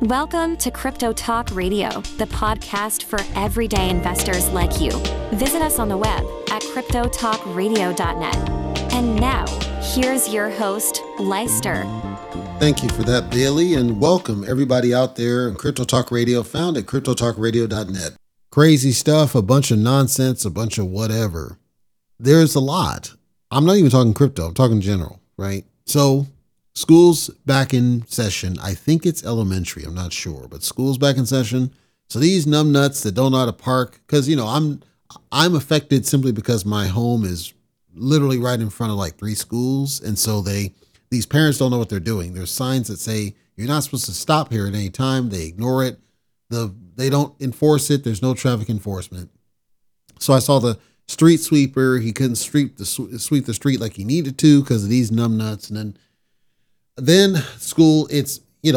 Welcome to Crypto Talk Radio, the podcast for everyday investors like you. Visit us on the web at cryptotalkradio.net. And now, here's your host, Leister. Thank you for that, Bailey, and welcome everybody out there in Crypto Talk Radio, found at cryptotalkradio.net. Crazy stuff, a bunch of nonsense, a bunch of whatever. There's a lot. I'm not even talking crypto, I'm talking general, right? So, school's back in session. I think it's elementary, I'm not sure, but school's back in session. So these numbnuts that don't know how to park, because, I'm affected simply because my home is literally right in front of like 3 schools. And so these parents don't know what they're doing. There's signs that say you're not supposed to stop here at any time. They ignore it. They don't enforce it. There's no traffic enforcement. So I saw the street sweeper. He couldn't sweep the street like he needed to because of these numbnuts. And then school, it's,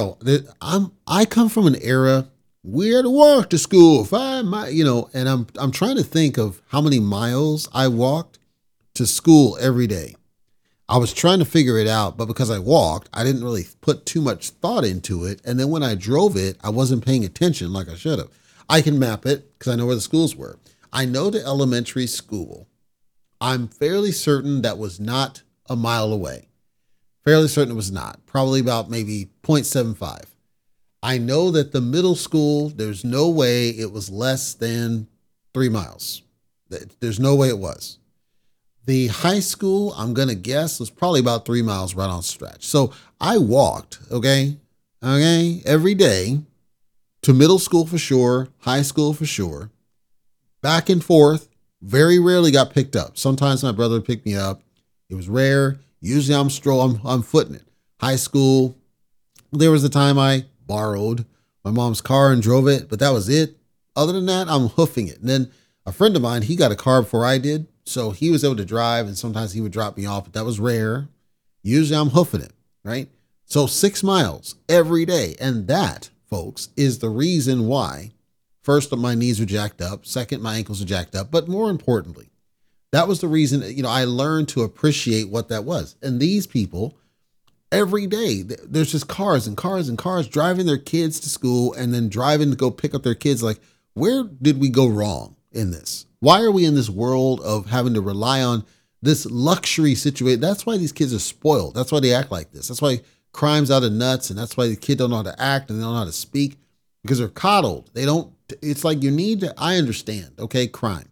I come from an era, we had to walk to school 5 miles, and I'm trying to think of how many miles I walked to school every day. I was trying to figure it out, but because I walked, I didn't really put too much thought into it. And then when I drove it, I wasn't paying attention like I should have. I can map it because I know where the schools were. I know the elementary school. I'm fairly certain that was not a mile away. Fairly certain it was not. Probably about maybe 0.75. I know that the middle school, there's no way it was less than 3 miles. There's no way it was. The high school, I'm going to guess, was probably about 3 miles right on stretch. So I walked, okay, every day to middle school for sure, high school for sure, back and forth. Very rarely got picked up. Sometimes my brother would pick me up. It was rare. Usually I'm footing it. High school, there was a time I borrowed my mom's car and drove it, but that was it. Other than that, I'm hoofing it. And then a friend of mine, he got a car before I did. So he was able to drive and sometimes he would drop me off, but that was rare. Usually I'm hoofing it, right? So 6 miles every day. And that, folks, is the reason why, first, my knees are jacked up. Second, my ankles are jacked up. But more importantly, that was the reason, I learned to appreciate what that was. And these people, every day, there's just cars and cars and cars driving their kids to school and then driving to go pick up their kids. Like, where did we go wrong in this? Why are we in this world of having to rely on this luxury situation? That's why these kids are spoiled. That's why they act like this. That's why crime's out of nuts. And that's why the kid don't know how to act and they don't know how to speak because they're coddled. It's like I understand, okay, crime.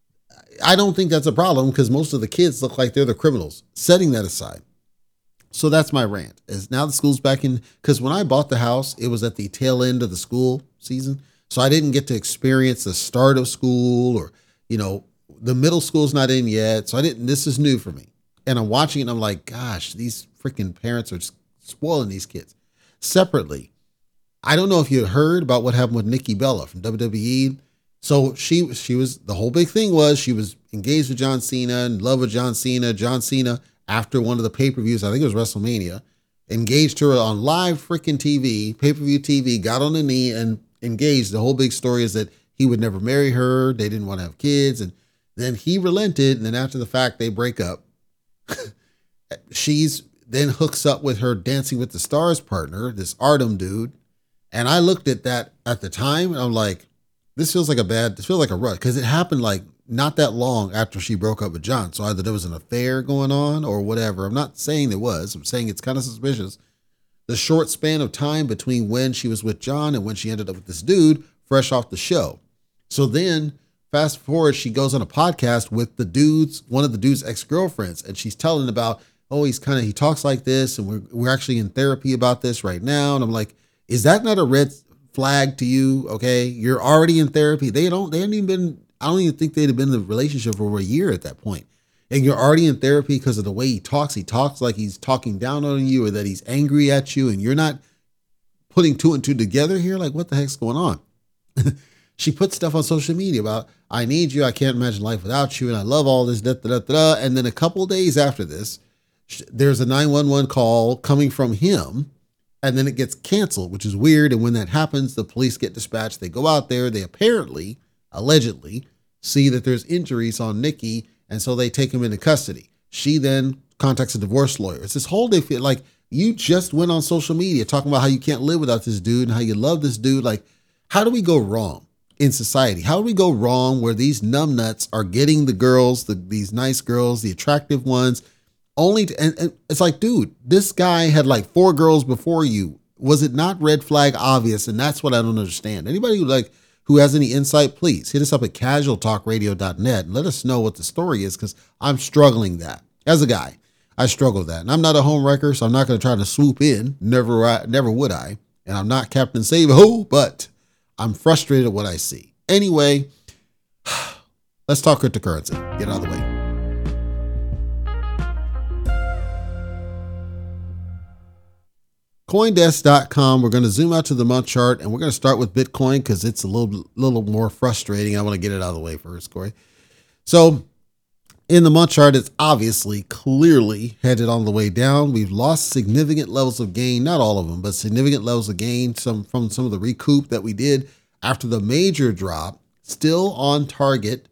I don't think that's a problem because most of the kids look like they're the criminals. Setting that aside. So that's my rant. Is now the school's back in, because when I bought the house, it was at the tail end of the school season. So I didn't get to experience the start of school or, the middle school's not in yet. So this is new for me. And I'm watching it and I'm like, gosh, these freaking parents are just spoiling these kids. Separately, I don't know if you had heard about what happened with Nikki Bella from WWE. So she was, the whole big thing was she was engaged with John Cena, in love with John Cena. John Cena, after one of the pay-per-views, I think it was WrestleMania, engaged her on live freaking TV, pay-per-view TV, got on a knee and engaged. The whole big story is that he would never marry her. They didn't want to have kids. And then he relented. And then after the fact, they break up. She's then hooks up with her Dancing with the Stars partner, this Artem dude. And I looked at that at the time and I'm like, this feels like a rush because it happened like not that long after she broke up with John. So either there was an affair going on or whatever. I'm not saying there was. I'm saying it's kind of suspicious. The short span of time between when she was with John and when she ended up with this dude fresh off the show. So then fast forward, she goes on a podcast with one of the dude's ex-girlfriends. And she's telling about, he talks like this. And we're actually in therapy about this right now. And I'm like, is that not a red flag to you? Okay. You're already in therapy. I don't even think they'd have been in the relationship for over a year at that point. And you're already in therapy because of the way he talks. He talks like he's talking down on you or that he's angry at you. And you're not putting 2 and 2 together here. Like, what the heck's going on? She put stuff on social media about, I need you. I can't imagine life without you. And I love all this, And then a couple of days after this, there's a 911 call coming from him. And then it gets canceled, which is weird. And when that happens, the police get dispatched. They go out there. They allegedly see that there's injuries on Nikki. And so they take him into custody. She then contacts a divorce lawyer. It's this whole day, like You just went on social media talking about how you can't live without this dude and how you love this dude. Like, how do we go wrong in society? How do we go wrong where these numbnuts are getting the girls, these nice girls, the attractive ones, only to, and it's like, dude, this guy had like 4 girls before you. Was it not red flag obvious? And that's what I don't understand. Anybody who has any insight, please hit us up at casualtalkradio.net and let us know what the story is, because I'm struggling that. As a guy, I struggle with that. And I'm not a home wrecker, so I'm not going to try to swoop in. Never would I. And I'm not Captain Save-A-Ho, but I'm frustrated at what I see. Anyway, let's talk cryptocurrency. Get out of the way. Coindesk.com. We're going to zoom out to the month chart, and we're going to start with Bitcoin because it's a little more frustrating. I want to get it out of the way first, Corey. So in the month chart, it's obviously clearly headed on the way down. We've lost significant levels of gain, not all of them, but significant levels of gain from some of the recoup that we did after the major drop. Still on target.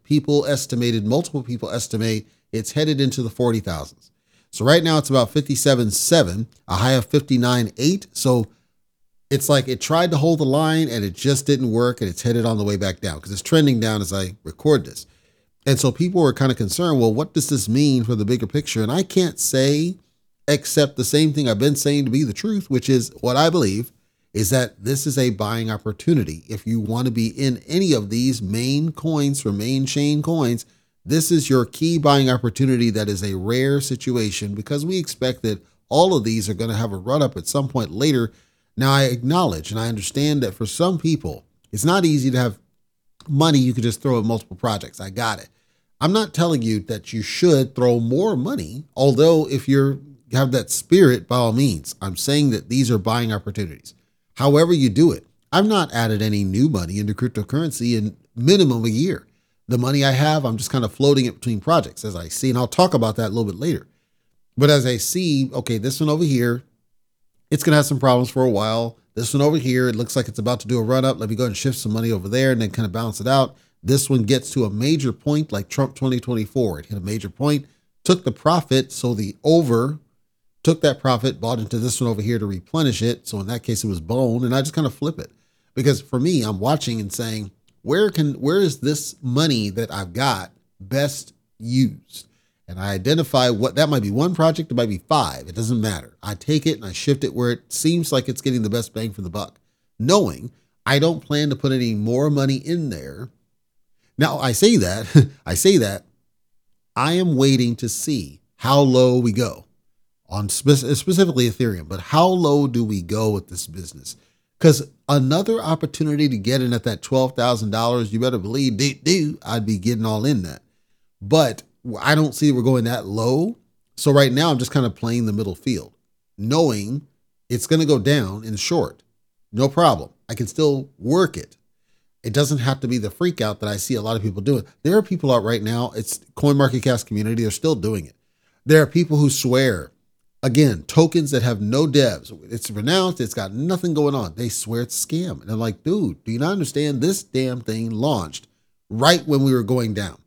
Multiple people estimate it's headed into the 40,000s. So right now it's about 57.7, a high of 59.8. So it's like it tried to hold the line and it just didn't work, and it's headed on the way back down because it's trending down as I record this. And so people were kind of concerned, well, what does this mean for the bigger picture? And I can't say except the same thing I've been saying to be the truth, which is what I believe is that this is a buying opportunity. If you want to be in any of these main coins or main chain coins, this is your key buying opportunity. That is a rare situation because we expect that all of these are going to have a run up at some point later. Now, I acknowledge and I understand that for some people, it's not easy to have money you could just throw at multiple projects. I got it. I'm not telling you that you should throw more money, although if you have that spirit, by all means, I'm saying that these are buying opportunities. However you do it, I've not added any new money into cryptocurrency in minimum a year. The money I have, I'm just kind of floating it between projects as I see, and I'll talk about that a little bit later. But as I see, okay, this one over here, it's going to have some problems for a while. This one over here, it looks like it's about to do a run up. Let me go ahead and shift some money over there and then kind of balance it out. This one gets to a major point like Trump 2024. It hit a major point, took the profit. So the over took that profit, bought into this one over here to replenish it. So in that case, it was bone. And I just kind of flip it because for me, I'm watching and saying, where is this money that I've got best used? And I identify what that might be. One project, it might be 5. It doesn't matter. I take it and I shift it where it seems like it's getting the best bang for the buck, knowing I don't plan to put any more money in there. Now I say that I am waiting to see how low we go on specifically Ethereum, but how low do we go with this business? Because another opportunity to get in at that $12,000, you better believe, I'd be getting all in that. But I don't see we're going that low. So right now I'm just kind of playing the middle field, knowing it's going to go down in short. No problem. I can still work it. It doesn't have to be the freak out that I see a lot of people doing. There are people out right now. It's CoinMarketCap community. They're still doing it. There are people who swear, again, tokens that have no devs. It's renounced. It's got nothing going on. They swear it's a scam. And I'm like, dude, do you not understand? This damn thing launched right when we were going down.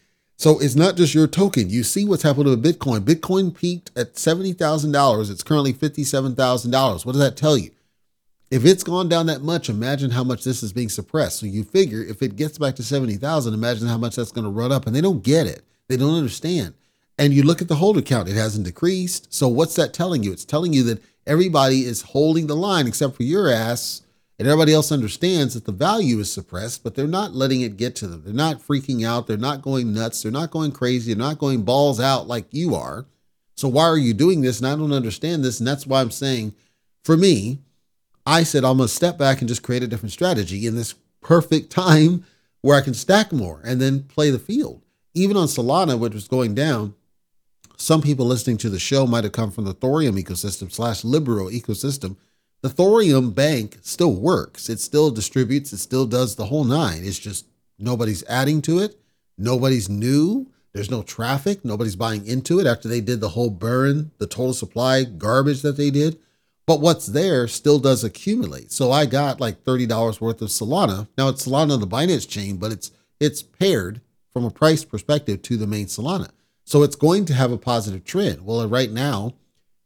So it's not just your token. You see what's happened with Bitcoin. Bitcoin peaked at $70,000. It's currently $57,000. What does that tell you? If it's gone down that much, imagine how much this is being suppressed. So you figure if it gets back to 70,000, imagine how much that's going to run up. And they don't get it. They don't understand. And you look at the holder count, it hasn't decreased. So what's that telling you? It's telling you that everybody is holding the line except for your ass. And everybody else understands that the value is suppressed, but they're not letting it get to them. They're not freaking out. They're not going nuts. They're not going crazy. They're not going balls out like you are. So why are you doing this? And I don't understand this. And that's why I'm saying, for me, I said, I'm going to step back and just create a different strategy in this perfect time where I can stack more and then play the field. Even on Solana, which was going down, some people listening to the show might have come from the Thorium ecosystem / Libero ecosystem. The Thorium bank still works. It still distributes. It still does the whole nine. It's just nobody's adding to it. Nobody's new. There's no traffic. Nobody's buying into it after they did the whole burn, the total supply garbage that they did. But what's there still does accumulate. So I got like $30 worth of Solana. Now it's Solana on the Binance chain, but it's paired from a price perspective to the main Solana. So it's going to have a positive trend. Well, right now,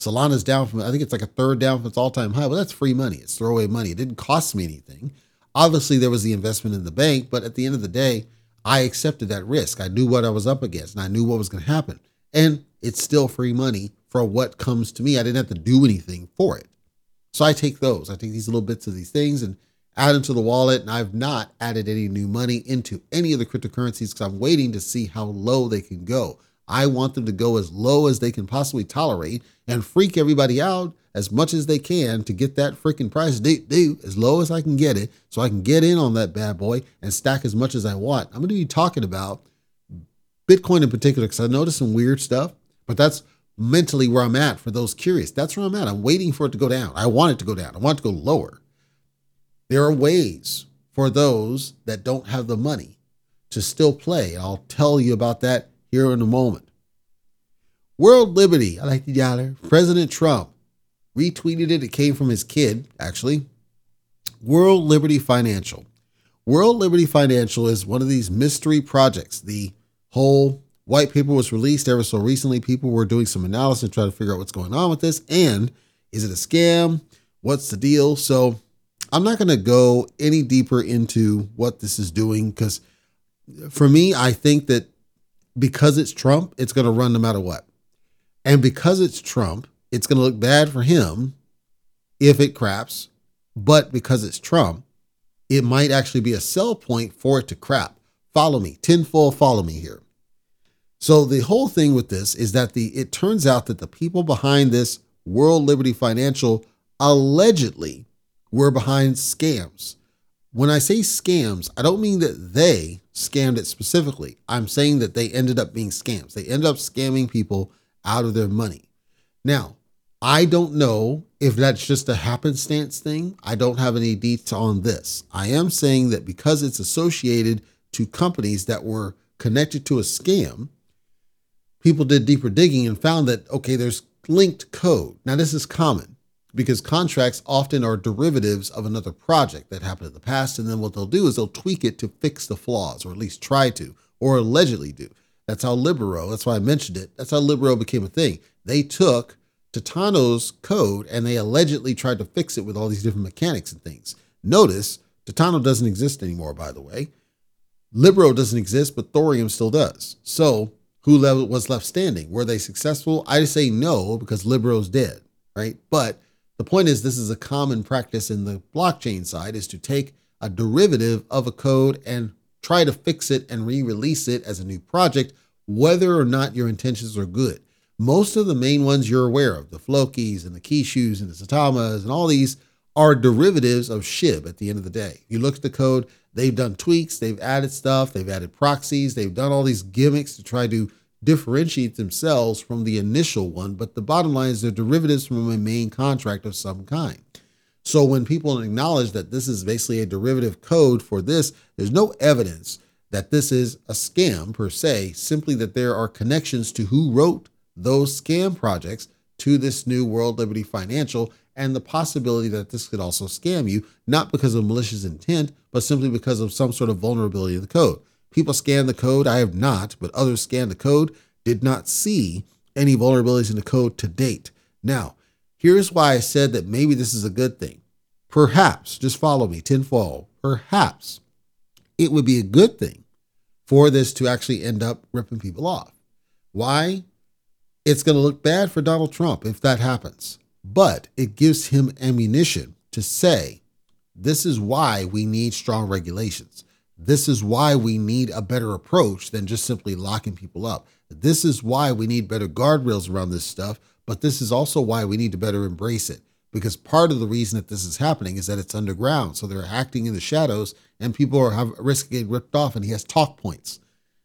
Solana's down from, I think it's like a third down from its all-time high. Well, that's free money. It's throwaway money. It didn't cost me anything. Obviously, there was the investment in the bank, but at the end of the day, I accepted that risk. I knew what I was up against, and I knew what was going to happen. And it's still free money for what comes to me. I didn't have to do anything for it. So I take those. I take these little bits of these things and add them to the wallet, and I've not added any new money into any of the cryptocurrencies because I'm waiting to see how low they can go. I want them to go as low as they can possibly tolerate and freak everybody out as much as they can to get that freaking price as low as I can get it so I can get in on that bad boy and stack as much as I want. I'm going to be talking about Bitcoin in particular because I noticed some weird stuff, but that's mentally where I'm at for those curious. That's where I'm at. I'm waiting for it to go down. I want it to go down. I want it to go lower. There are ways for those that don't have the money to still play. I'll tell you about that here in a moment. World Liberty, I like the dollar. President Trump retweeted it. It came from his kid, actually. World Liberty Financial. World Liberty Financial is one of these mystery projects. The whole white paper was released ever so recently. People were doing some analysis to try to figure out what's going on with this. And is it a scam? What's the deal? So I'm not going to go any deeper into what this is doing because for me, I think that because it's Trump, it's going to run no matter what. And because it's Trump, it's going to look bad for him if it craps. But because it's Trump, it might actually be a sell point for it to crap. Follow me, tinfoil, follow me here. So the whole thing with this is that it turns out that the people behind this World Liberty Financial allegedly were behind scams. When I say scams, I don't mean that they scammed it specifically. I'm saying that they ended up being scams. They ended up scamming people out of their money. Now, I don't know if that's just a happenstance thing. I don't have any details on this. I am saying that because it's associated to companies that were connected to a scam, people did deeper digging and found that, okay, there's linked code. Now, this is common because contracts often are derivatives of another project that happened in the past. And then what they'll do is they'll tweak it to fix the flaws, or at least try to, or allegedly do. That's how Libero, that's why I mentioned it. That's how Libero became a thing. They took Titano's code and they allegedly tried to fix it with all these different mechanics and things. Notice Titano doesn't exist anymore, by the way. Libero doesn't exist, but Thorium still does. So who was left standing? Were they successful? I say no, because Libero's dead, right? But the point is, this is a common practice in the blockchain side, is to take a derivative of a code and try to fix it and re-release it as a new project, whether or not your intentions are good. Most of the main ones you're aware of, the Flokis and the Kishus and the Satamas and all these, are derivatives of SHIB at the end of the day. You look at the code, they've done tweaks, they've added stuff, they've added proxies, they've done all these gimmicks to try to differentiate themselves from the initial one. But the bottom line is they're derivatives from a main contract of some kind. So when people acknowledge that this is basically a derivative code for this, there's no evidence that this is a scam per se, simply that there are connections to who wrote those scam projects to this new World Liberty Financial, and the possibility that this could also scam you, not because of malicious intent, but simply because of some sort of vulnerability in the code. People scan the code. I have not, but others scanned the code, did not see any vulnerabilities in the code to date. Now, here's why I said that maybe this is a good thing. Perhaps, just follow me, tinfoil, perhaps it would be a good thing for this to actually end up ripping people off. Why? It's going to look bad for Donald Trump if that happens, but it gives him ammunition to say, this is why we need strong regulations. This is why we need a better approach than just simply locking people up. This is why we need better guardrails around this stuff, but this is also why we need to better embrace it. Because part of the reason that this is happening is that it's underground. So they're acting in the shadows and people are have risk of getting ripped off, and he has talk points.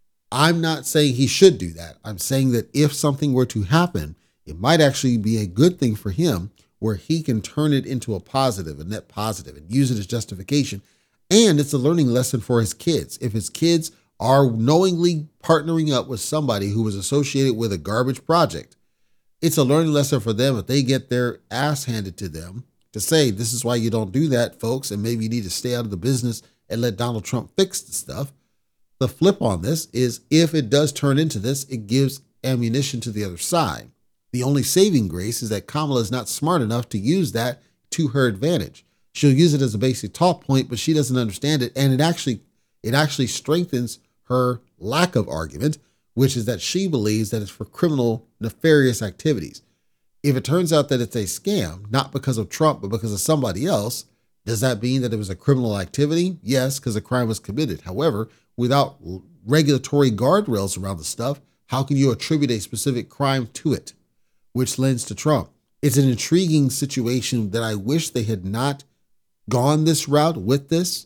I'm not saying he should do that. I'm saying that if something were to happen, it might actually be a good thing for him where he can turn it into a positive, a net positive, and use it as justification. And it's a learning lesson for his kids. If his kids are knowingly partnering up with somebody who was associated with a garbage project, it's a learning lesson for them if they get their ass handed to them to say, this is why you don't do that, folks, and maybe you need to stay out of the business and let Donald Trump fix the stuff. The flip on this is if it does turn into this, it gives ammunition to the other side. The only saving grace is that Kamala is not smart enough to use that to her advantage. She'll use it as a basic talk point, but she doesn't understand it. And it actually strengthens her lack of argument, which is that she believes that it's for criminal, nefarious activities. If it turns out that it's a scam, not because of Trump, but because of somebody else, does that mean that it was a criminal activity? Yes, because a crime was committed. However, without regulatory guardrails around the stuff, how can you attribute a specific crime to it? Which lends to Trump. It's an intriguing situation that I wish they had not gone this route with this.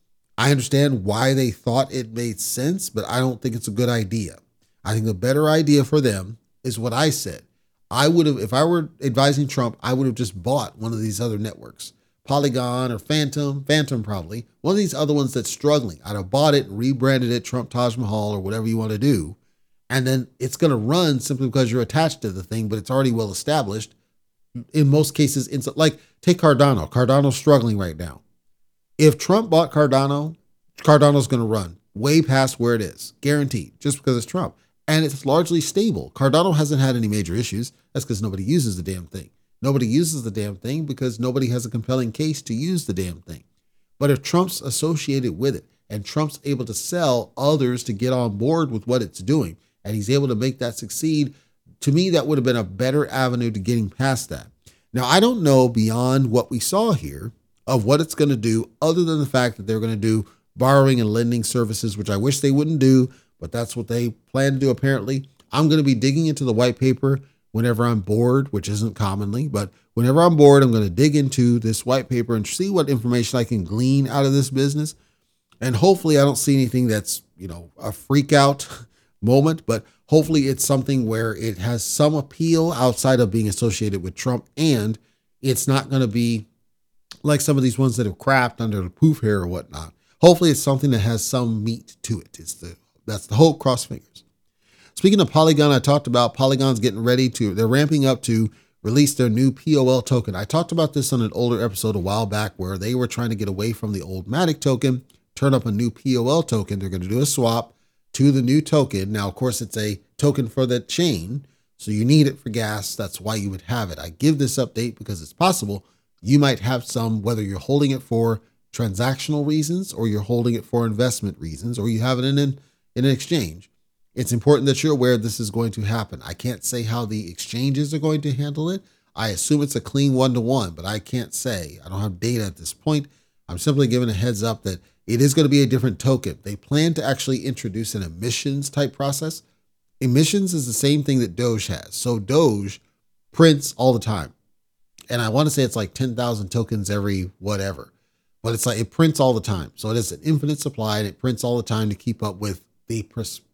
I understand why they thought it made sense, but I don't think it's a good idea. I think the better idea for them is what I said. I would have, if I were advising Trump, I would have just bought one of these other networks, Polygon or Phantom probably, one of these other ones that's struggling. I'd have bought it, rebranded it Trump Taj Mahal or whatever you want to do. And then it's going to run simply because you're attached to the thing, but it's already well established. In most cases, like take Cardano. Cardano's struggling right now. If Trump bought Cardano, Cardano's going to run way past where it is, guaranteed, just because it's Trump. And it's largely stable. Cardano hasn't had any major issues. That's because nobody uses the damn thing. Nobody uses the damn thing because nobody has a compelling case to use the damn thing. But if Trump's associated with it and Trump's able to sell others to get on board with what it's doing, and he's able to make that succeed, to me, that would have been a better avenue to getting past that. Now, I don't know beyond what we saw here of what it's going to do, other than the fact that they're going to do borrowing and lending services, which I wish they wouldn't do, but that's what they plan to do apparently. I'm going to be digging into the white paper whenever I'm bored, which isn't commonly, but whenever I'm bored, I'm going to dig into this white paper and see what information I can glean out of this business. And hopefully I don't see anything that's, a freak out moment, but hopefully it's something where it has some appeal outside of being associated with Trump, and it's not going to be like some of these ones that have crapped under the poof hair or whatnot. Hopefully it's something that has some meat to it. That's the hope, cross fingers. Speaking of Polygon, I talked about Polygon's getting ready they're ramping up to release their new POL token. I talked about this on an older episode a while back where they were trying to get away from the old Matic token, turn up a new POL token. They're going to do a swap to the new token. Now, of course, it's a token for the chain, so you need it for gas. That's why you would have it. I give this update because it's possible you might have some, whether you're holding it for transactional reasons or you're holding it for investment reasons, or you have it in an exchange. It's important that you're aware this is going to happen. I can't say how the exchanges are going to handle it. I assume it's a clean one-to-one, but I can't say. I don't have data at this point. I'm simply giving a heads up that it is going to be a different token. They plan to actually introduce an emissions type process. Emissions is the same thing that Doge has. So Doge prints all the time. And I want to say it's like 10,000 tokens every whatever, but it's like it prints all the time. So it is an infinite supply and it prints all the time to keep up with the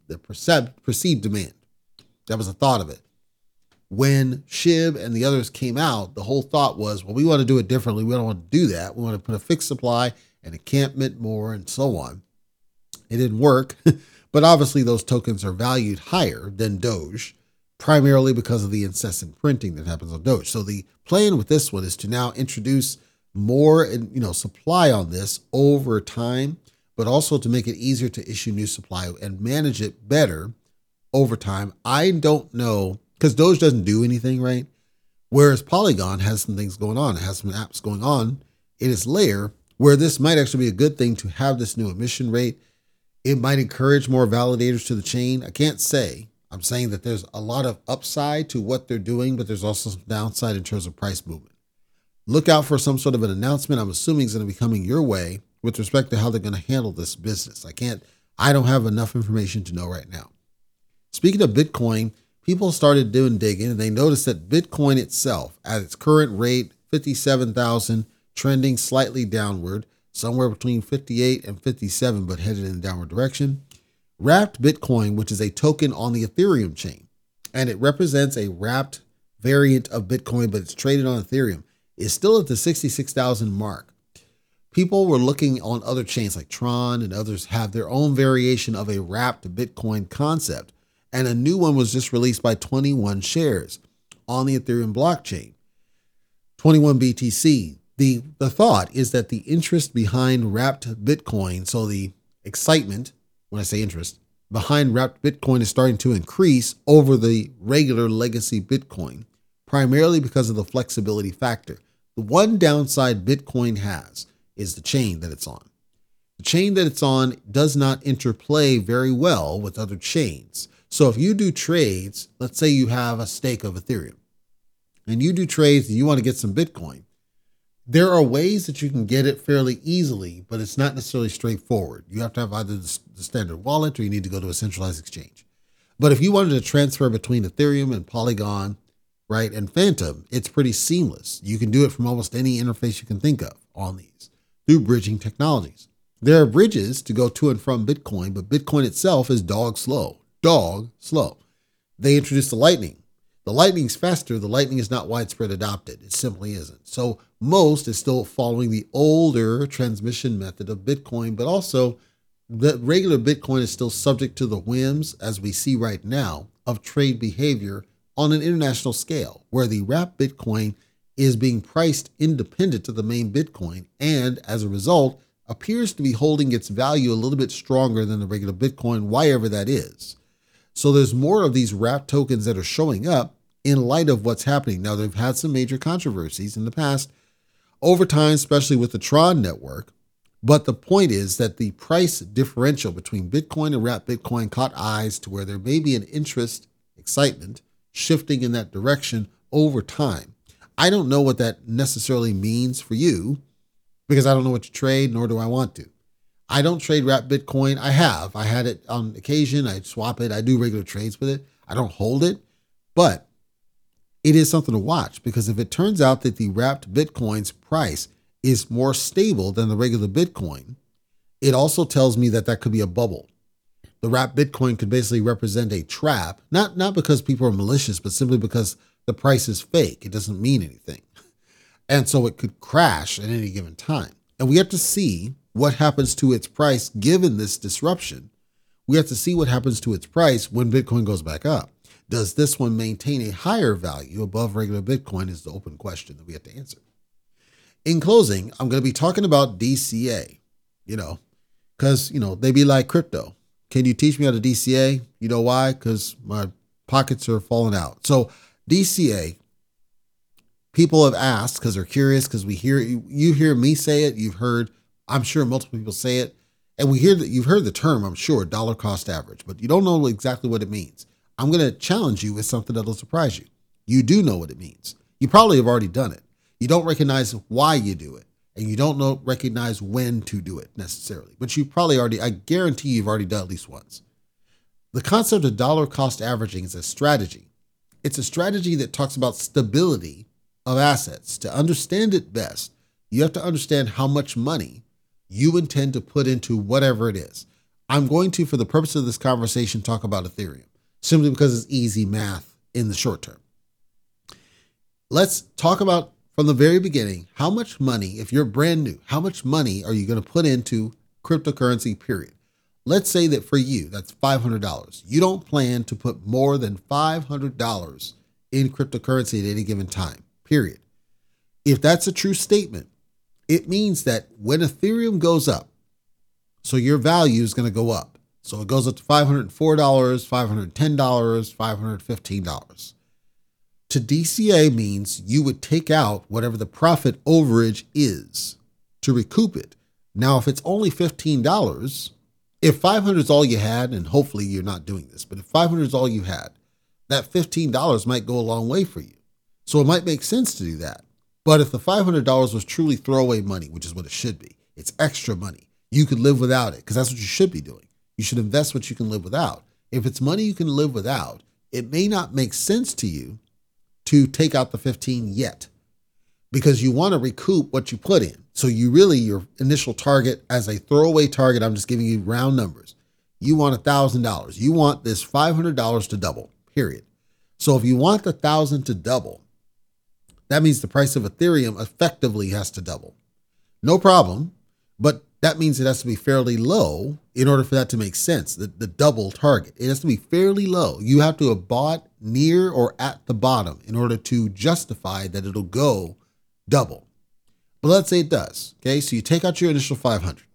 perceived demand. That was the thought of it. When SHIB and the others came out, the whole thought was, well, we want to do it differently. We don't want to do that. We want to put a fixed supply and it can't mint more and so on. It didn't work, but obviously those tokens are valued higher than Doge, primarily because of the incessant printing that happens on Doge. So the plan with this one is to now introduce more, supply on this over time, but also to make it easier to issue new supply and manage it better over time. I don't know, because Doge doesn't do anything, right? Whereas Polygon has some things going on. It has some apps going on in its layer where this might actually be a good thing to have this new emission rate. It might encourage more validators to the chain. I can't say. I'm saying that there's a lot of upside to what they're doing, but there's also some downside in terms of price movement. Look out for some sort of an announcement. I'm assuming it's going to be coming your way with respect to how they're going to handle this business. I don't have enough information to know right now. Speaking of Bitcoin, people started doing digging and they noticed that Bitcoin itself at its current rate, 57,000, trending slightly downward, somewhere between 58 and 57, but headed in a downward direction. Wrapped Bitcoin, which is a token on the Ethereum chain, and it represents a wrapped variant of Bitcoin, but it's traded on Ethereum, is still at the 66,000 mark. People were looking on other chains like Tron and others have their own variation of a wrapped Bitcoin concept. And a new one was just released by 21 Shares on the Ethereum blockchain, 21 BTC. The thought is that the interest behind wrapped Bitcoin, so the excitement, when I say interest, behind wrapped Bitcoin is starting to increase over the regular legacy Bitcoin, primarily because of the flexibility factor. The one downside Bitcoin has is the chain that it's on. The chain that it's on does not interplay very well with other chains. So if you do trades, let's say you have a stake of Ethereum, and you do trades and you want to get some Bitcoin, there are ways that you can get it fairly easily, but it's not necessarily straightforward. You have to have either the standard wallet or you need to go to a centralized exchange. But if you wanted to transfer between Ethereum and Polygon, right, and Phantom, it's pretty seamless. You can do it from almost any interface you can think of on these through bridging technologies. There are bridges to go to and from Bitcoin, but Bitcoin itself is dog slow. They introduced the Lightning. The Lightning's faster. The Lightning is not widespread adopted. It simply isn't. So most is still following the older transmission method of Bitcoin, but also the regular Bitcoin is still subject to the whims, as we see right now, of trade behavior on an international scale, where the wrapped Bitcoin is being priced independent of the main Bitcoin, and as a result, appears to be holding its value a little bit stronger than the regular Bitcoin, why ever that is. So there's more of these wrapped tokens that are showing up in light of what's happening. Now, they've had some major controversies in the past over time, especially with the Tron network. But the point is that the price differential between Bitcoin and wrapped Bitcoin caught eyes to where there may be an interest, excitement, shifting in that direction over time. I don't know what that necessarily means for you because I don't know what you trade, nor do I want to. I don't trade wrapped Bitcoin. I had it on occasion. I swap it. I do regular trades with it. I don't hold it, but it is something to watch, because if it turns out that the wrapped Bitcoin's price is more stable than the regular Bitcoin, it also tells me that that could be a bubble. The wrapped Bitcoin could basically represent a trap, not because people are malicious, but simply because the price is fake. It doesn't mean anything. And so it could crash at any given time. And we have to see what happens to its price given this disruption. We have to see what happens to its price when Bitcoin goes back up. Does this one maintain a higher value above regular Bitcoin is the open question that we have to answer. In closing, I'm going to be talking about DCA, because, they be like, crypto, can you teach me how to DCA? You know why? Because my pockets are falling out. So DCA, people have asked because they're curious, because you hear me say it. You've heard, I'm sure multiple people say it. And you've heard the term, I'm sure, dollar cost average, but you don't know exactly what it means. I'm going to challenge you with something that'll surprise you. You do know what it means. You probably have already done it. You don't recognize why you do it, and you don't recognize when to do it necessarily, but you probably already, I guarantee you've already done it at least once. The concept of dollar cost averaging is a strategy. It's a strategy that talks about stability of assets. To understand it best, you have to understand how much money you intend to put into whatever it is. I'm going to, for the purpose of this conversation, talk about Ethereum, simply because it's easy math in the short term. Let's talk about, from the very beginning, how much money, if you're brand new, how much money are you going to put into cryptocurrency, period? Let's say that for you, that's $500. You don't plan to put more than $500 in cryptocurrency at any given time, period. If that's a true statement, it means that when Ethereum goes up, so your value is going to go up. So it goes up to $504, $510, $515. To DCA means you would take out whatever the profit overage is to recoup it. Now, if it's only $15, if 500 is all you had, and hopefully you're not doing this, but if 500 is all you had, that $15 might go a long way for you. So it might make sense to do that. But if the $500 was truly throwaway money, which is what it should be, it's extra money. You could live without it, because that's what you should be doing. You should invest what you can live without. If it's money you can live without, it may not make sense to you to take out the 15 yet, because you want to recoup what you put in. So your initial target as a throwaway target, I'm just giving you round numbers. You want $1,000. You want this $500 to double, period. So if you want the 1,000 to double, that means the price of Ethereum effectively has to double. No problem, but that means it has to be fairly low in order for that to make sense, the double target. It has to be fairly low. You have to have bought near or at the bottom in order to justify that it'll go double. But let's say it does. Okay, so you take out your initial 500.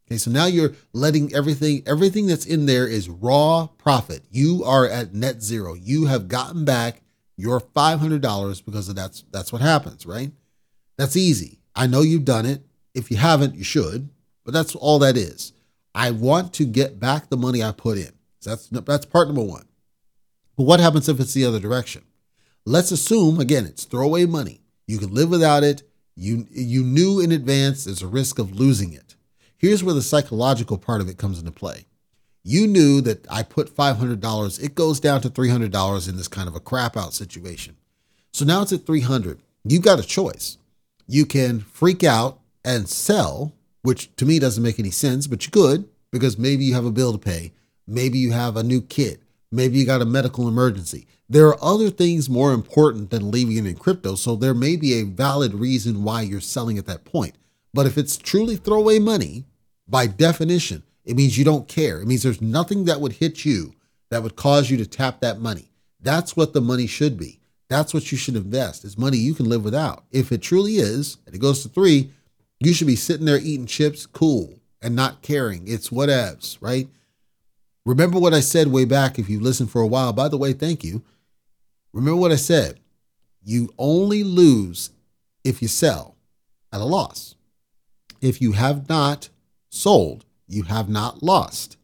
Okay, so now you're letting everything that's in there is raw profit. You are at net zero. You have gotten back your $500 because of that's what happens, right? That's easy. I know you've done it. If you haven't, you should, but that's all that is. I want to get back the money I put in. So that's part number one. But what happens if it's the other direction? Let's assume, again, it's throwaway money. You can live without it. You knew in advance there's a risk of losing it. Here's where the psychological part of it comes into play. You knew that I put $500. It goes down to $300 in this kind of a crap out situation. So now it's at $300. You've got a choice. You can freak out and sell, which to me doesn't make any sense, but you could, because maybe you have a bill to pay. Maybe you have a new kid. Maybe you got a medical emergency. There are other things more important than leaving it in crypto. So there may be a valid reason why you're selling at that point. But if it's truly throwaway money, by definition, it means you don't care. It means there's nothing that would hit you that would cause you to tap that money. That's what the money should be. That's what you should invest. It's money you can live without. If it truly is, and it goes to 3, you should be sitting there eating chips, cool, and not caring. It's whatevs, right? Remember what I said way back if you listened for a while. By the way, thank you. Remember what I said. You only lose if you sell at a loss. If you have not sold, you have not lost.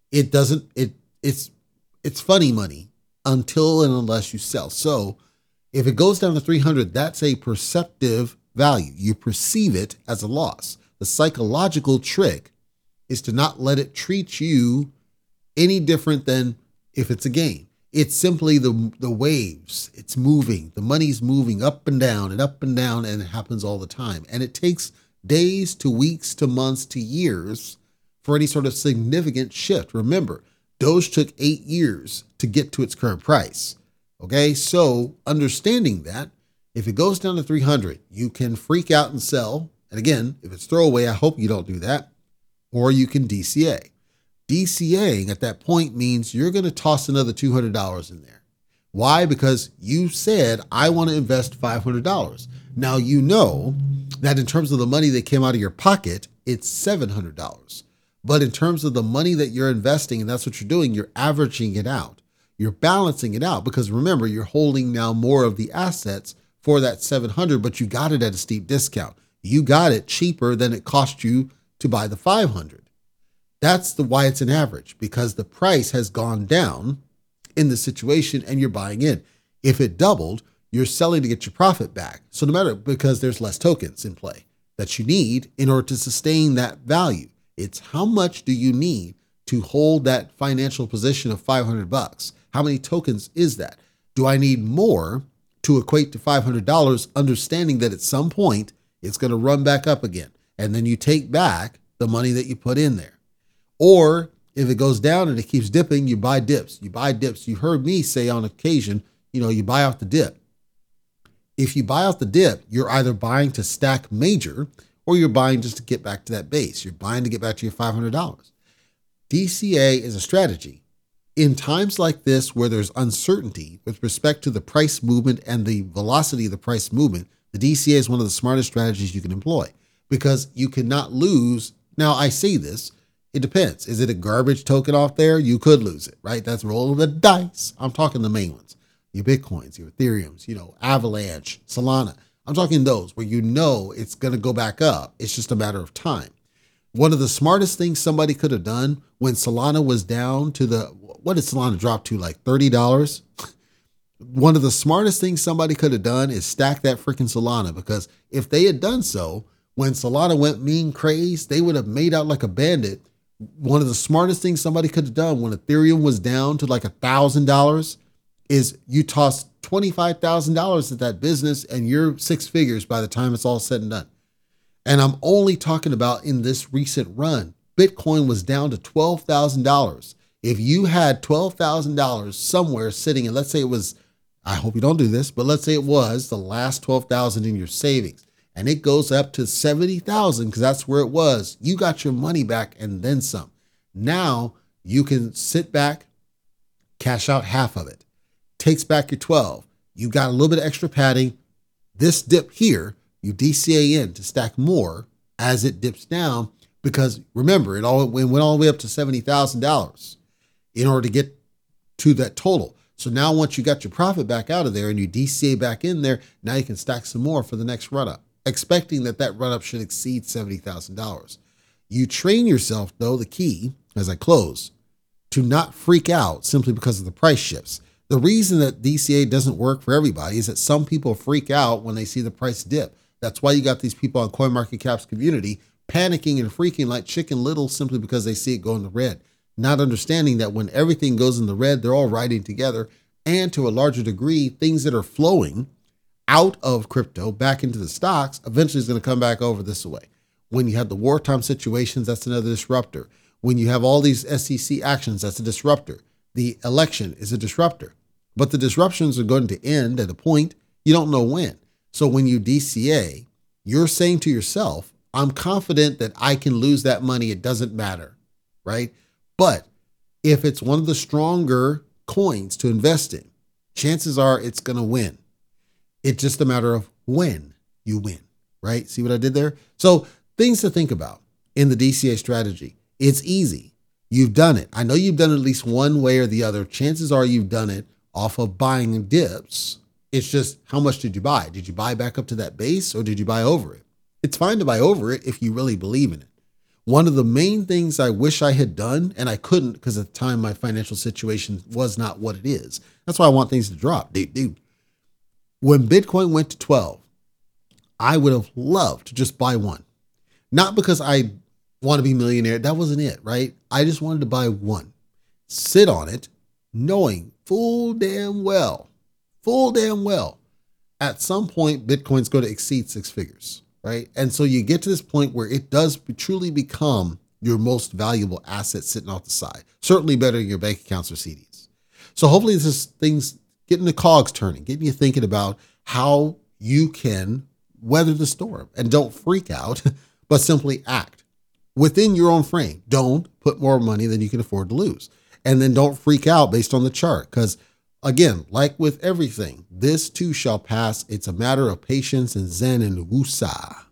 It's funny money until and unless you sell. So if it goes down to 300, that's a perceptive value. You perceive it as a loss. The psychological trick is to not let it treat you any different than if it's a gain. It's simply the waves. It's moving. The money's moving up and down, and it happens all the time. And it takes days to weeks to months to years for any sort of significant shift. Remember, Doge took 8 years to get to its current price. Okay, so understanding that, if it goes down to 300, you can freak out and sell. And again, if it's throwaway, I hope you don't do that. Or you can DCA. DCAing at that point means you're going to toss another $200 in there. Why? Because you said, I want to invest $500. Now, you know that in terms of the money that came out of your pocket, it's $700. But in terms of the money that you're investing, and that's what you're doing, you're averaging it out. You're balancing it out because remember, you're holding now more of the assets for that $700, but you got it at a steep discount. You got it cheaper than it cost you to buy the $500. That's why it's an average, because the price has gone down in the situation and you're buying in. If it doubled, you're selling to get your profit back. So no matter, because there's less tokens in play that you need in order to sustain that value. It's how much do you need to hold that financial position of $500? How many tokens is that? Do I need more to equate to $500, understanding that at some point it's going to run back up again? And then you take back the money that you put in there. Or if it goes down and it keeps dipping, you buy dips. You buy dips. You heard me say on occasion, you buy off the dip. If you buy off the dip, you're either buying to stack major or you're buying just to get back to that base. You're buying to get back to your $500. DCA is a strategy. In times like this, where there's uncertainty with respect to the price movement and the velocity of the price movement, the DCA is one of the smartest strategies you can employ because you cannot lose. Now, I say this. It depends. Is it a garbage token off there? You could lose it, right? That's rolling the dice. I'm talking the main ones. Your Bitcoins, your Ethereums, Avalanche, Solana. I'm talking those where it's going to go back up. It's just a matter of time. One of the smartest things somebody could have done when Solana was down to what did Solana drop to, like $30? One of the smartest things somebody could have done is stack that freaking Solana, because if they had done so, when Solana went mean craze, they would have made out like a bandit. One of the smartest things somebody could have done when Ethereum was down to like $1,000 is you toss $25,000 at that business and you're 6 figures by the time it's all said and done. And I'm only talking about in this recent run. Bitcoin was down to $12,000. If you had $12,000 somewhere sitting, and let's say it was, I hope you don't do this, but let's say it was the last $12,000 in your savings, and it goes up to $70,000 because that's where it was. You got your money back and then some. Now you can sit back, cash out half of it. Takes back your 12. You got a little bit of extra padding. This dip here, you DCA in to stack more as it dips down Because remember, it went all the way up to $70,000 in order to get to that total. So now once you got your profit back out of there and you DCA back in there, now you can stack some more for the next run up, expecting that run up should exceed $70,000. You train yourself, though, the key, as I close, to not freak out simply because of the price shifts. The reason that DCA doesn't work for everybody is that some people freak out when they see the price dip. That's why you got these people on CoinMarketCap's community panicking and freaking like Chicken Little simply because they see it go in the red, not understanding that when everything goes in the red, they're all riding together. And to a larger degree, things that are flowing out of crypto back into the stocks eventually is going to come back over this way. When you have the wartime situations, that's another disruptor. When you have all these SEC actions, that's a disruptor. The election is a disruptor. But the disruptions are going to end at a point you don't know when. So when you DCA, you're saying to yourself, I'm confident that I can lose that money. It doesn't matter, right? But if it's one of the stronger coins to invest in, chances are it's going to win. It's just a matter of when you win, right? See what I did there? So things to think about in the DCA strategy. It's easy. You've done it. I know you've done it at least one way or the other. Chances are you've done it off of buying dips. It's just how much did you buy? Did you buy back up to that base or did you buy over it? It's fine to buy over it if you really believe in it. One of the main things I wish I had done, and I couldn't because at the time my financial situation was not what it is. That's why I want things to drop. Dude. When Bitcoin went to 12, I would have loved to just buy one. Not because I want to be a millionaire. That wasn't it, right? I just wanted to buy one. Sit on it, knowing full damn well, at some point, Bitcoin's going to exceed six figures, right? And so you get to this point where it does truly become your most valuable asset sitting off the side. Certainly better than your bank accounts or CDs. So hopefully this is things getting the cogs turning, getting you thinking about how you can weather the storm and don't freak out, but simply act within your own frame. Don't put more money than you can afford to lose. And then don't freak out based on the chart. Because again, like with everything, this too shall pass. It's a matter of patience and zen and wusa.